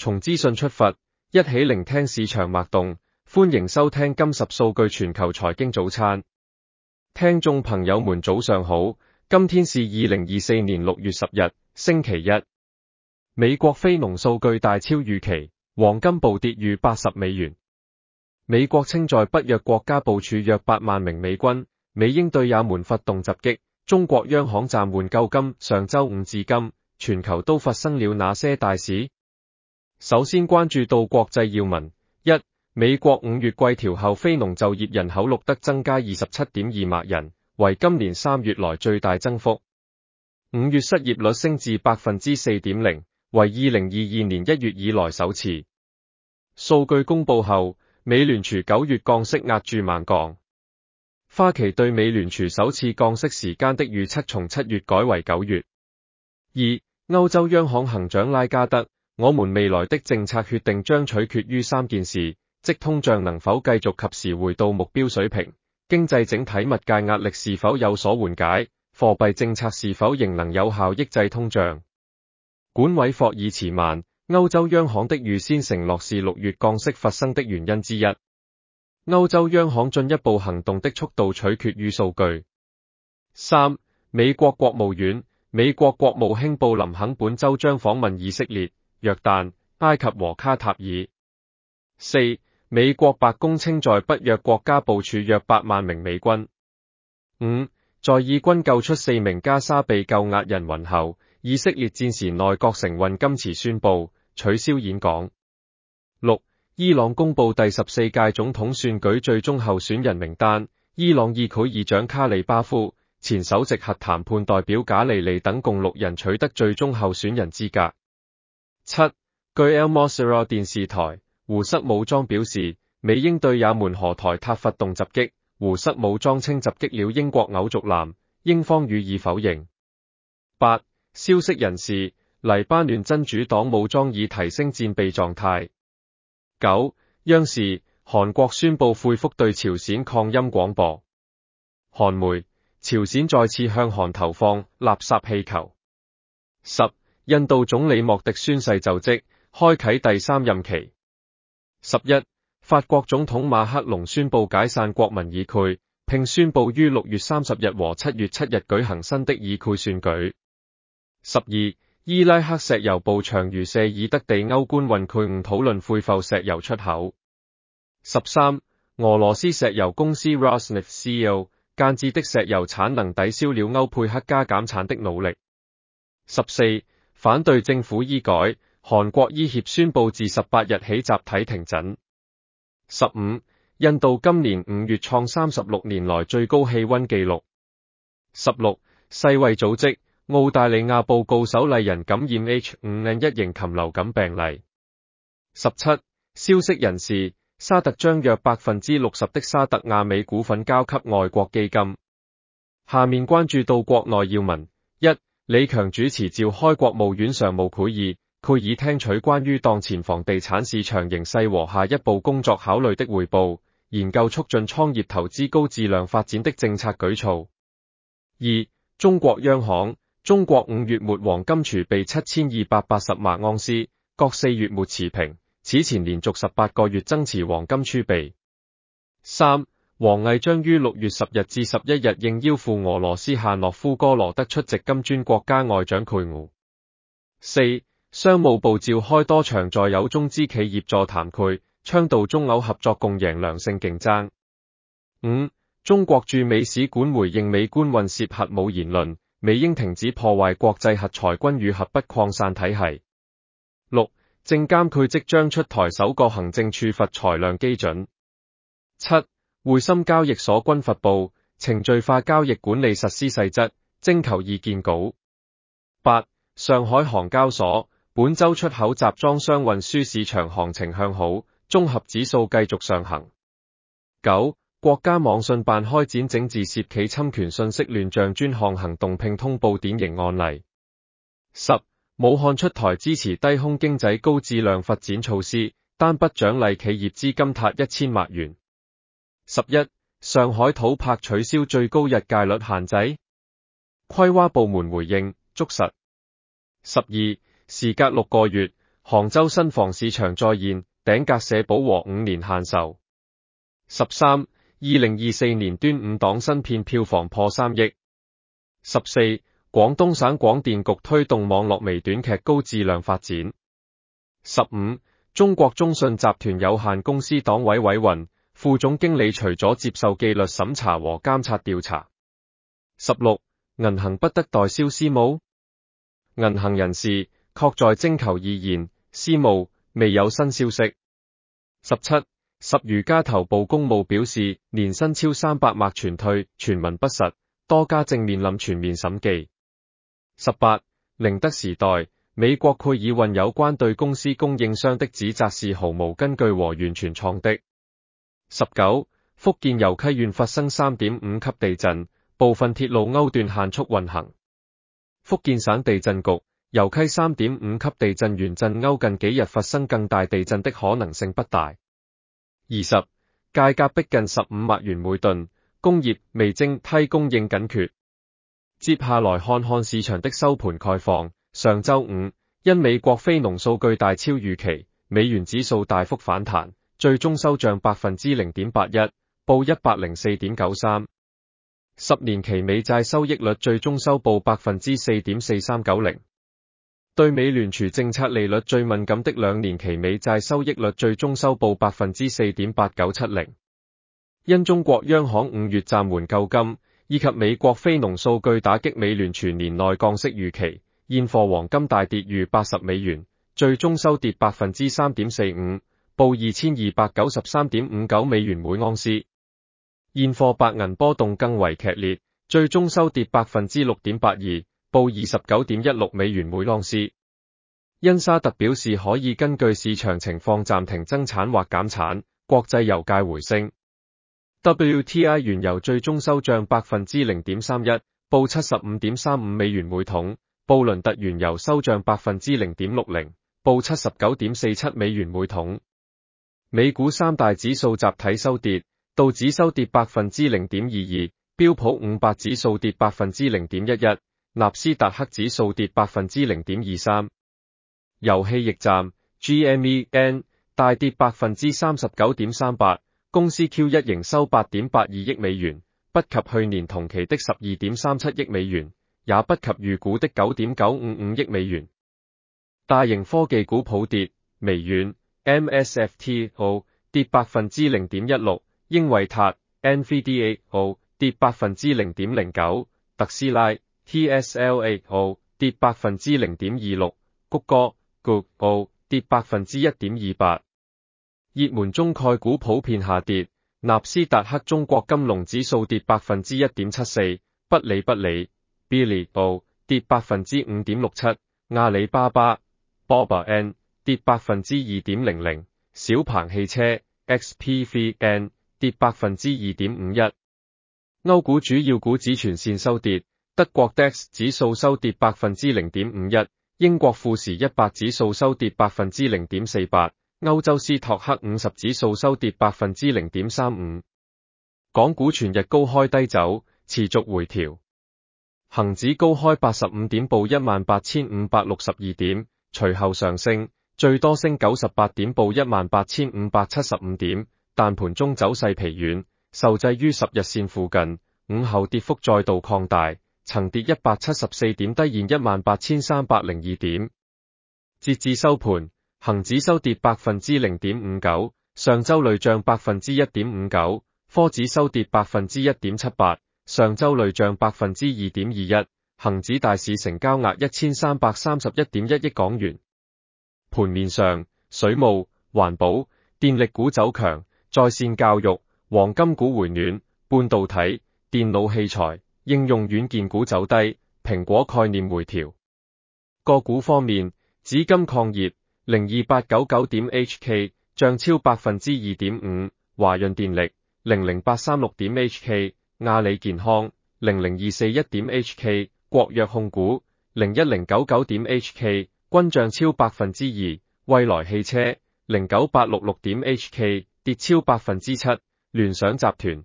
從資訊出發，一起聆聽市場脈動。歡迎收聽今10數據全球財經早餐。聽眾朋友們早上好，今天是2024年6月10日，星期一。美國非農數據大超預期，黃金暴跌逾$80。美國稱在北約國家部署約8萬名美軍，美英對也門發動襲擊。中國央行暫緩購金，上周五至今，全球都發生了哪些大事？首先關注到國際要聞。一、美國5月季調後非農就業人口錄得增加27.2萬人，為今年3月來最大增幅。5月失業率升至 4.0%， 為2022年1月以來首次。數據公布後，美聯儲9月降息壓住猛降。花旗對美聯儲首次降息時間的預測從7月改為9月。二、歐洲央行行長拉加德，我們未來的政策決定將取決於3件事，即通脹能否繼續及時回到目標水平，經濟整體物價壓力是否有所緩解，貨幣政策是否仍能有效抑制通脹。管委霍爾茨曼，歐洲央行的預先承諾是6月降息發生的原因之一。歐洲央行進一步行動的速度取決於數據。3. 美國國務院，美國國務卿布林肯本周將訪問以色列、約旦、埃及和卡塔爾。4. 美國白宮稱在北約國家部署約8萬名美軍。5. 在以軍救出4名加沙被扣押人雲後，以色列戰時內閣承運今遲宣布取消演講。6. 伊朗公布第14屆總統選舉最終候選人名單，伊朗議會議長卡里巴夫、前首席核談判代表賈利利等共6人取得最終候選人資格。7. 據 Al Masirah 電視台，胡塞武裝表示，美英對也門荷台塔發動襲擊，胡塞武裝稱襲擊了英國偶族艦，英方予以否認。8. 消息人士，黎巴嫩真主黨武裝已提升戰備狀態。9. 央視，韓國宣布恢復對朝鮮抗音廣播。韓媒，朝鮮再次向韓投放垃圾氣球。10. 印度總理莫迪宣誓就職，開啟第3任期。11. 法國總統馬克龍宣布解散國民議會，並宣布於6月30日和7月7日舉行新的議會選舉。12. 伊拉克石油部長茹舍爾德地歐官運會晤討論恢復石油出口。13. 俄羅斯石油公司 Rosneft CEO 間接的石油產能抵消了歐佩克加減產的努力。14. 反對政府醫改，韓國醫協宣布自18日起集體停診。15. 印度今年5月創36年來最高氣溫紀錄。16. 世衛組織，澳大利亞報告首例人感染 H5N1 型禽流感病例。17. 消息人士，沙特將約 60% 的沙特阿美股份交給外國基金。下面關注到國內要聞。1. 李強主持召開國務院常務會議，會議聽取關於當前房地產市場形勢和下一步工作考慮的匯報，研究促進創業投資高質量發展的政策舉措。2. 中國央行，中國5月末黃金儲備7280萬盎司，各4月末持平，此前連續18個月增持黃金儲備。3. 王毅將於6月10日至11日應邀赴俄羅斯夏諾夫哥羅德出席金磚國家外長會晤。4. 商務部召開多場在有中資企業座談會，倡導中歐合作共贏良性競爭。5. 中國駐美使館回應美官運涉核武言論，美英停止破壞國際核裁軍與核不擴散體系。6. 證監會即將出台首個行政處罰裁量基準。7. 匯深交易所均發布程序化交易管理實施細則徵求意見稿。8. 上海航交所本周出口集裝箱運輸市場行情向好，綜合指數繼續上行。9. 國家網信辦開展整治涉企侵權信息亂象專項行動並通報典型案例。10. 武漢出台支持低空經濟高質量發展措施，單筆獎勵企業資金達1000萬元。11. 上海土拍取消最高日界率限制，規劃部門回應捉實。12. 時隔6個月， 杭州新房市場再現頂格社保和5年限售。13. 2024年端午檔新片票房破3億。14. 廣東省廣電局推動網絡微短劇高質量發展。15. 中國中信集團有限公司黨委委員、副總經理除咗接受紀律審查和監察調查。16. 銀行不得代銷私募？銀行人士確在徵求意見，私募未有新消息。17. 十餘家頭部公募表示年薪超300萬全退，傳聞不實，多家正面臨全面審計。18. 寧德時代美國蓋爾運有關對公司供應商的指責是毫無根據和完全創的。19. 福建尤溪縣發生 3.5 級地震，部分鐵路勾斷限速運行。福建省地震局尤溪 3.5 級地震原震歐近幾日發生更大地震的可能性不大。20. 價格逼近15萬元每噸，工業微晶梯供應緊缺。接下來看看市場的收盤概況。上周五，因美國非農數據大超預期，美元指數大幅反彈，最終收漲 0.81%， 報 104.93。10年期美債收益率最終收報 4.4390。對美聯儲政策利率最敏感的2年期美債收益率最終收報 4.8970。因中國央行5月暫緩購金，以及美國非農數據打擊美聯儲年內降息預期，現貨黃金大跌逾80美元，最終收跌 3.45%， 報 2293.59 美元每盎司。現貨白銀波動更為劇烈，最終收跌 6.82%， 報 29.16 美元每盎司。因沙特表示可以根據市場情況暫停增產或減產，國際油價回升。WTI 原油最終收漲 0.31%， 報 75.35 美元每桶。布倫特原油收漲 0.60%， 報 79.47 美元每桶。美股三大指數集體收跌，道指收跌 0.22%， 標普500指數跌 0.11%， 納斯達克指數跌 0.23%。遊戲驛站 GMEN 大跌 39.38%， 公司 Q1 營收 8.82 億美元，不及去年同期的 12.37 億美元，也不及預估的 9.955 億美元。大型科技股普跌，微軟 MSFTO 跌 0.16%， 英偉達 NVDAO 跌 0.09%， 特斯拉 TSLAO 跌 0.26%， 谷歌 GOO 跌 1.28%。熱門中概股普遍下跌，納斯達克中國金龍指數跌 1.74%， 不理 Bilibili 跌 5.67%， 阿里巴巴 BABAN 跌 2.00%， 小鵬汽車 XPVN 跌 2.51%。歐股主要股指全線收跌，德國 DAX 指數收跌 0.51%， 英國富時100指數收跌 0.48%， 歐洲斯托克50指數收跌 0.35%。港股全日高開低走，持續回調。恒指高開85點報 18,562 點，隨後上升，最多升98點報 18,575 點，但盤中走勢疲軟，受制於10日線附近，午後跌幅再度擴大，曾跌174點低現 18,302 點。截至收盤，恒指收跌 0.59%， 上周累漲 1.59%， 科指收跌 1.78%。上周累漲 2.21%， 恒指大市成交額 1,331.1 億港元。盤面上，水務、環保、電力股走強，在線教育、黃金股回暖，半導體、電腦器材、應用軟件股走低，蘋果概念回調。個股方面，紫金礦業 02899.HK 漲超 2.5%， 華潤電力 00836.HK。阿里健康 00241.HK， 國藥控股 01099.HK 均漲超 2%， 蔚來汽車 09866.HK 跌超 7%， 聯想集團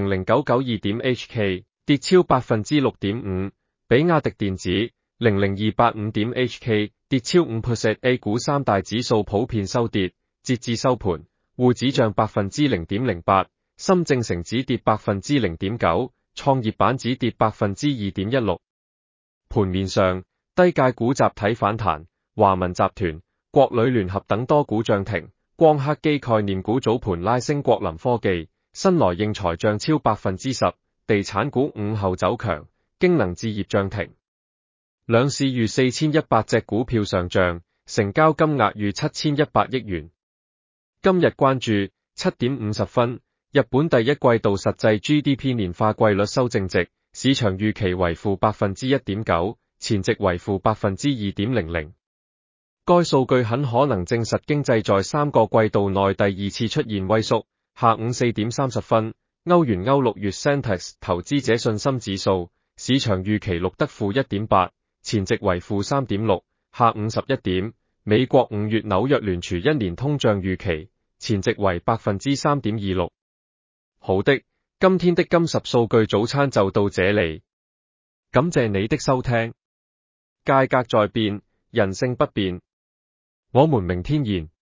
00992.HK 跌超 6.5%， 比亞迪電子 00285.HK 跌超5%。A 股三大指數普遍收跌，截至收盤，滬指漲 0.08%， 深證成指跌 0.9%， 創業板指跌 2.16%。盤面上，低價股集體反彈，華文集團、國旅聯合等多股漲停，光刻機概念股早盤拉升，國林科技、新來應材漲超 10%， 地產股午後走強，京能置業漲停。兩市逾4100隻股票上漲，成交金額逾7100億元。今日關注7點50分，日本第一季度實際 GDP 年化季率修正值，市場預期為負 1.9%， 前值為負 2.00%。該數據很可能證實經濟在3個季度內第二次出現萎縮。下午4點30分，歐元歐6月 Centex 投資者信心指數，市場預期錄得負 1.8， 前值為負 3.6。下午11點，美國5月紐約聯儲1年通脹預期，前值為 3.26%。好的，今天的金十數據早餐就到這裡，感謝你的收聽。價格在變，人性不變，我們明天見。